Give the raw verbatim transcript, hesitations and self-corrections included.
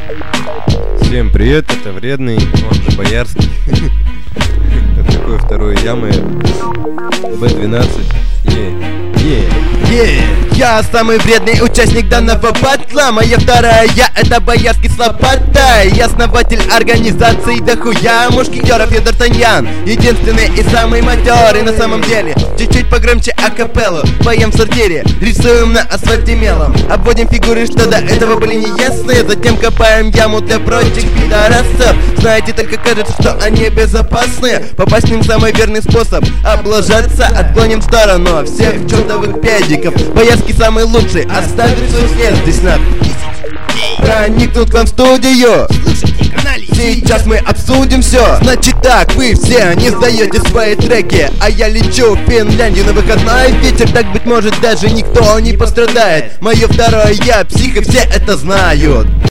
Всем привет, это Вредный, он же Боярский. Это такое второе ямы. бэ двенадцать. Е, е, я самый вредный участник данного батла. Моя вторая я, это Боярский с лопатой. Я основатель организации дохуя мушкетеров, я Д'Артаньян. Единственный и самый матерый на самом деле. Чуть-чуть погромче акапеллу, поем в сортире, рисуем на асфальте мелом, обводим фигуры, что до этого были неясные. Затем копаем яму для прочих пидорасов. Знаете, только кажется, что они безопасные. Попасть к ним самый верный способ облажаться. Отклоним в сторону всех чертовых педиков. Боярский самый лучший, оставит свой след здесь надо. Проникнут к вам в студию. Сейчас мы обсудим все. Значит так, вы все не сдаете свои треки, а я лечу в Финляндию на выходной ветер. Так, быть может, даже никто не пострадает. Мое второе я, псих, и все это знают.